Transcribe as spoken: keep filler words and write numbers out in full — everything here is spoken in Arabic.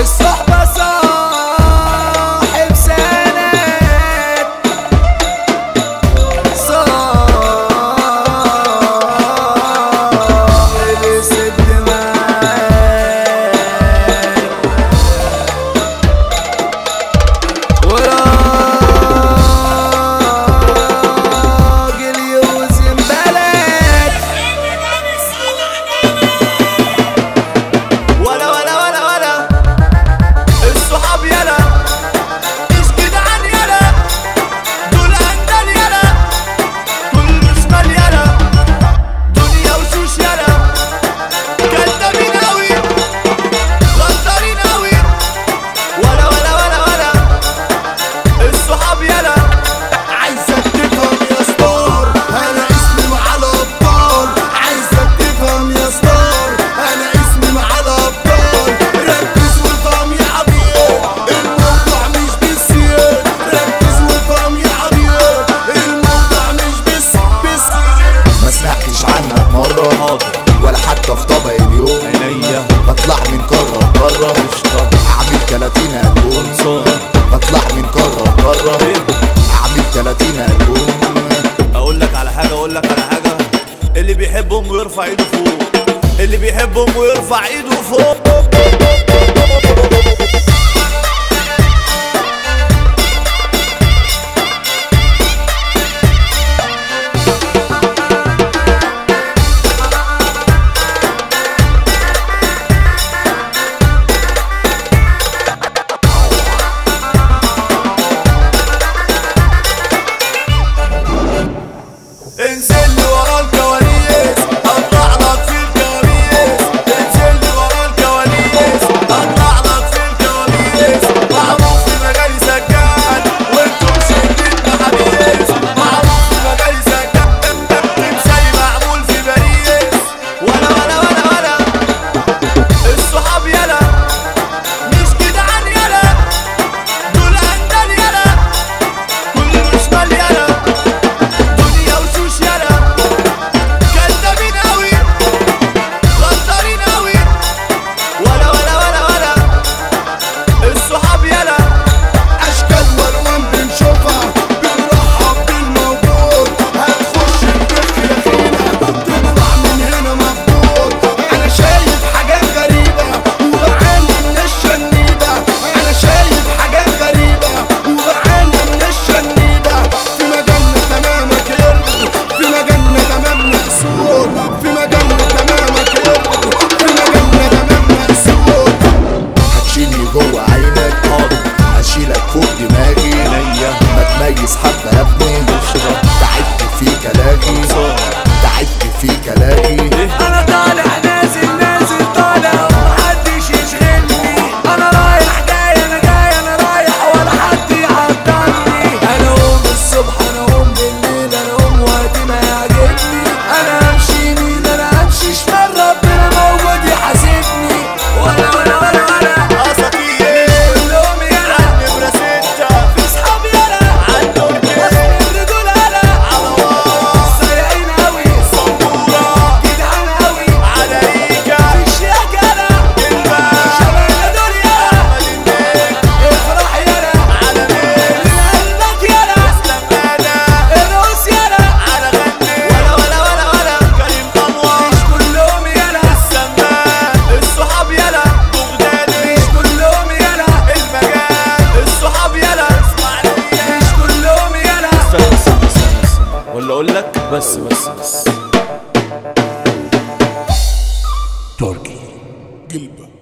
الصحبة صاحب سند صاحب الست وراجل يوزن بلد ولا ولا ولا ولا الصحاب يلا مش جدعان يلا دول اندال يلا كل شمال يلا دنيا وشوش يلا كدابين اوي غدارين اوي ولا ولا ولا ولا الصحاب يلا عايزك تفهم يا ستار انا اسمي مع الابطال. عايزك تفهم يا ستار انا اسمي مع الابطال. ركز وافهم يا عبيد الموضوع مش بالسياد. ركز وافهم يا عبيد الموضوع مش بس بس ما سمعتش عنك مرة ولا حتى في طبق اليوم. بطلع من قارة لقارة اعمل تلاتين البوم. بطلع من قارة لقارة اعمل تلاتين البوم. اقول لك على حاجه اقول لك على حاجه اللي بيحبهم ويرفع ايده فوق. اللي بيحبهم ويرفع ايده فوق. انزل لي ورا الكواليس اطلع لك في الكواليس. انزل لي ورا الكواليس اطلع لك في الكواليس. معروف في مجالي سكان وانتم شايفين حبيس. معروف في مجالي سكان تمثالي معمول في باريس. ولا ولا ولا ولا الصحاب يلا مش جدعان يلا دول اندال يلا كل شمال يلا دنيا وشوش يلا كدابين اوي غدارين اوي ولا ولا ولا ولا الصحاب يلا اشكال والوان بنشوفها بنرحب بالموجود. هتخش البيت يا تطلع من هنا مفقود. انا شايف حاجات غريبة وبعاني من الشنيبة. انا شايف حاجات غريبة وبعاني من الشنيبة. في مجالنا تمامك يرضي في مجالنا تمامنا سود. في مجالنا تمامك يرضي في مجالنا تمامنا سود. هتشيلني جوه عينك هشيلك فوق دماغي. ما تميز حبة يا ابني تعبت فيك الاقي. تعبت فيك الاقي. انا طالع نازل نازل طالع ومحدش يشغلني. انا رايح جاي انا جاي انا رايح ولا حد يعطلني. انا اقوم الصبح انا اقوم بالليل انا اقوم وقت ما يعجبني. انا امشي يمين انا امشي شمال ربنا موجود يحاسبني. ولا ولا ولا ولا اساطير كلهم يلا نمرة ستة في صحاب يلا عندهم وزن الرجولة يلا على وار سايقين اوي صبورة جدعان اوي على ريكا في الشياكة يلا كلمة شبابنا دول يلا مدينتك افرح يلا على مين من قلبك يلا اسلم انا الروس يلا على غني ولا ولا ولا ولا كريم انور مش كلهم يلا السمان الصحاب يلا بغدادي مش كلهم يلا المجال الصحاب يلا اسماعيلية مش كلهم يلا. استنى استنى استنى استنى ولا اقول لك بس بس بس تركي قلبة.